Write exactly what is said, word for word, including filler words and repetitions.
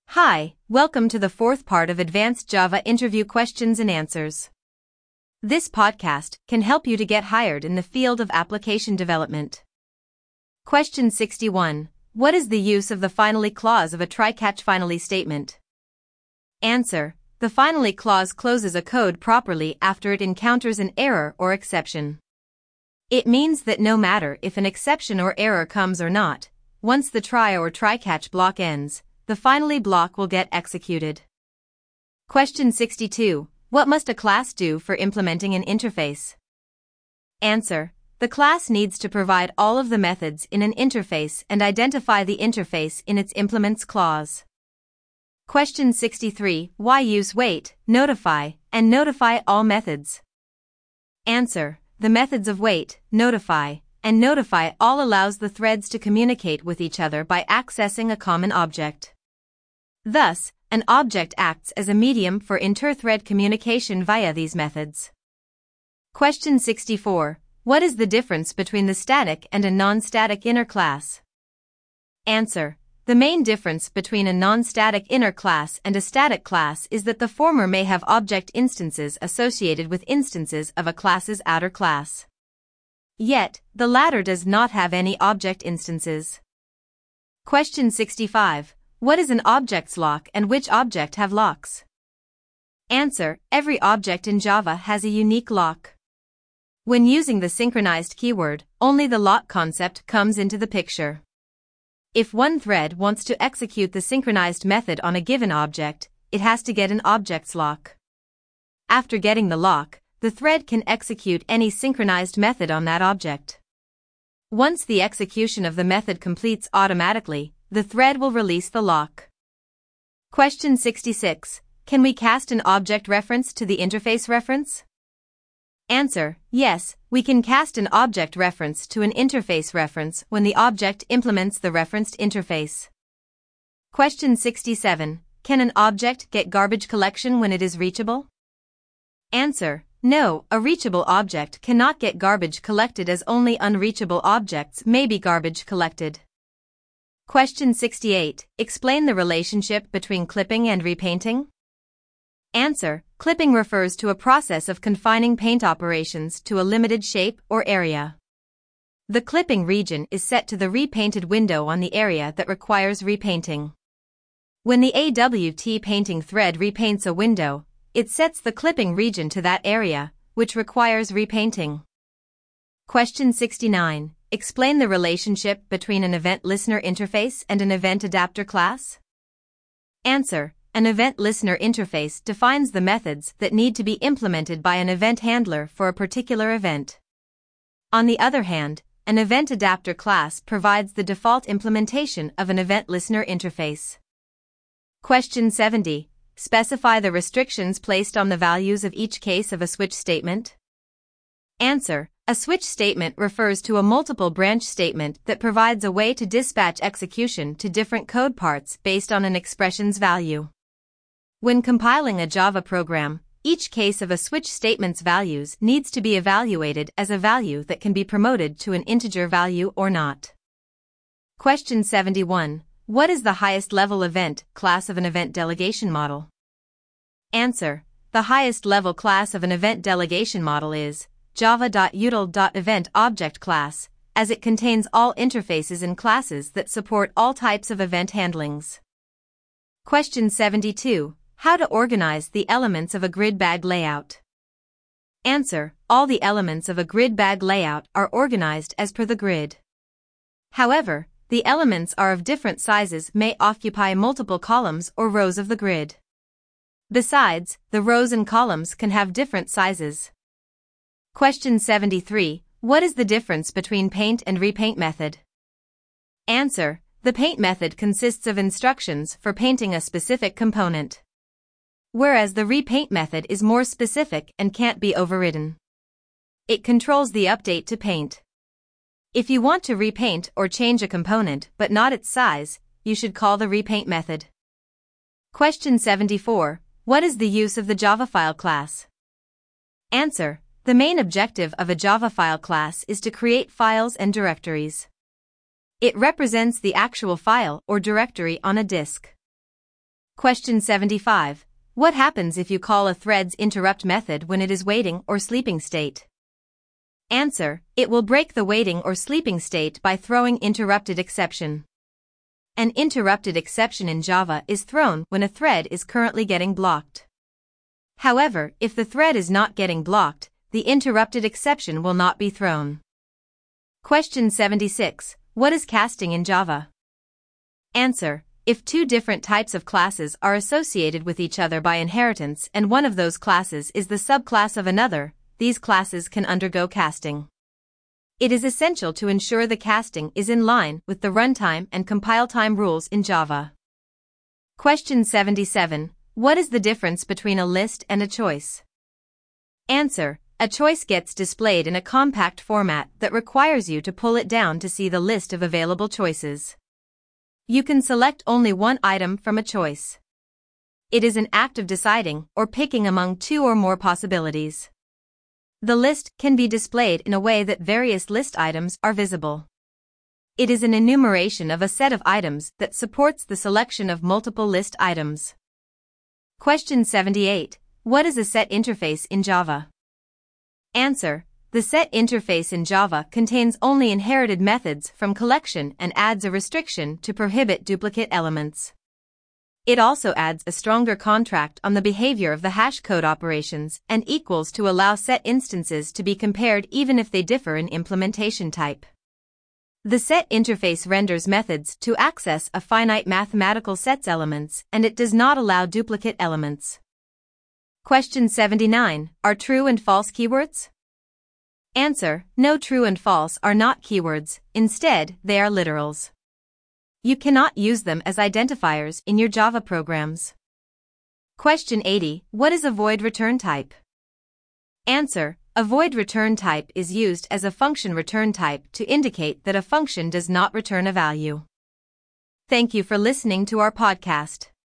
Hi, welcome to the fourth part of Advanced Java Interview Questions and Answers. This podcast can help you to get hired in the field of application development. Question sixty-one. What is the use of the finally clause of a try-catch finally statement? Answer. The finally clause closes a code properly after it encounters an error or exception. It means that no matter if an exception or error comes or not, once the try or try-catch block ends, the finally block will get executed. Question sixty-two. What must a class do for implementing an interface? Answer. The class needs to provide all of the methods in an interface and identify the interface in its implements clause. Question sixty-three. Why use wait, notify, and notify all methods? Answer. The methods of wait, notify, and notify all allows the threads to communicate with each other by accessing a common object. Thus, an object acts as a medium for inter-thread communication via these methods. Question sixty-four. What is the difference between the static and a non-static inner class? Answer. The main difference between a non-static inner class and a static class is that the former may have object instances associated with instances of a class's outer class. Yet, the latter does not have any object instances. Question sixty-five. What is an object's lock and which object have locks? Answer. Every object in Java has a unique lock. When using the synchronized keyword, only the lock concept comes into the picture. If one thread wants to execute the synchronized method on a given object, it has to get an object's lock. After getting the lock, the thread can execute any synchronized method on that object. Once the execution of the method completes automatically, the thread will release the lock. Question sixty-six. Can we cast an object reference to the interface reference? Answer. Yes, we can cast an object reference to an interface reference when the object implements the referenced interface. Question sixty-seven. Can an object get garbage collection when it is reachable? Answer. No, a reachable object cannot get garbage collected as only unreachable objects may be garbage collected. Question sixty-eight. Explain the relationship between clipping and repainting. Answer. Clipping refers to a process of confining paint operations to a limited shape or area. The clipping region is set to the repainted window on the area that requires repainting. When the A W T painting thread repaints a window, it sets the clipping region to that area, which requires repainting. Question sixty-nine. Explain the relationship between an event listener interface and an event adapter class. Answer. An event listener interface defines the methods that need to be implemented by an event handler for a particular event. On the other hand, an event adapter class provides the default implementation of an event listener interface. Question seventy. Specify the restrictions placed on the values of each case of a switch statement. Answer. A switch statement refers to a multiple branch statement that provides a way to dispatch execution to different code parts based on an expression's value. When compiling a Java program, each case of a switch statement's values needs to be evaluated as a value that can be promoted to an integer value or not. Question seventy-one. What is the highest level event class of an event delegation model? Answer. The highest level class of an event delegation model is java.util.event object class, as it contains all interfaces and classes that support all types of event handlings. Question seventy-two. How to organize the elements of a grid bag layout? Answer. All the elements of a grid bag layout are organized as per the grid. However, the elements are of different sizes may occupy multiple columns or rows of the grid. Besides, the rows and columns can have different sizes. Question seventy-three. What is the difference between paint and repaint method? Answer. The paint method consists of instructions for painting a specific component, whereas the repaint method is more specific and can't be overridden. It controls the update to paint. If you want to repaint or change a component but not its size, you should call the repaint method. Question seventy-four. What is the use of the Java file class? Answer. The main objective of a Java file class is to create files and directories. It represents the actual file or directory on a disk. Question seventy-five. What happens if you call a thread's interrupt method when it is waiting or sleeping state? Answer: it will break the waiting or sleeping state by throwing interrupted exception. An interrupted exception in Java is thrown when a thread is currently getting blocked. However, if the thread is not getting blocked, the interrupted exception will not be thrown. Question seventy-six. What is casting in Java? Answer: if two different types of classes are associated with each other by inheritance and one of those classes is the subclass of another, these classes can undergo casting. It is essential to ensure the casting is in line with the runtime and compile time rules in Java. Question seventy-seven. What is the difference between a list and a choice? Answer: a choice gets displayed in a compact format that requires you to pull it down to see the list of available choices. You can select only one item from a choice. It is an act of deciding or picking among two or more possibilities. The list can be displayed in a way that various list items are visible. It is an enumeration of a set of items that supports the selection of multiple list items. Question seventy-eight. What is a set interface in Java? Answer: the set interface in Java contains only inherited methods from collection and adds a restriction to prohibit duplicate elements. It also adds a stronger contract on the behavior of the hash code operations and equals to allow set instances to be compared even if they differ in implementation type. The set interface renders methods to access a finite mathematical set's elements, and it does not allow duplicate elements. Question seventy-nine. Are true and false keywords? Answer: no, true and false are not keywords, instead, they are literals. You cannot use them as identifiers in your Java programs. Question eighty. What is a void return type? Answer: a void return type is used as a function return type to indicate that a function does not return a value. Thank you for listening to our podcast.